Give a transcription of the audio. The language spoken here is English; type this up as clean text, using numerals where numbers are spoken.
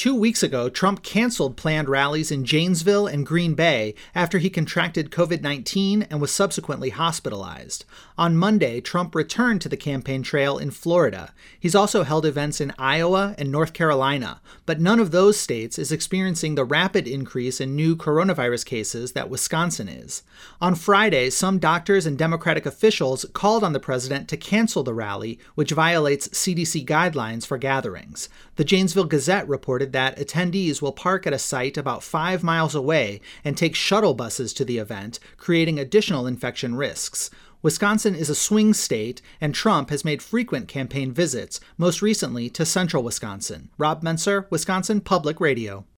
2 weeks ago, Trump canceled planned rallies in Janesville and Green Bay after he contracted COVID-19 and was subsequently hospitalized. On Monday, Trump returned to the campaign trail in Florida. He's also held events in Iowa and North Carolina, but none of those states is experiencing the rapid increase in new coronavirus cases that Wisconsin is. On Friday, some doctors and Democratic officials called on the president to cancel the rally, which violates CDC guidelines for gatherings. The Janesville Gazette reported that attendees will park at a site about 5 miles away and take shuttle buses to the event, creating additional infection risks. Wisconsin is a swing state, and Trump has made frequent campaign visits, most recently to central Wisconsin. Rob Menser, Wisconsin Public Radio.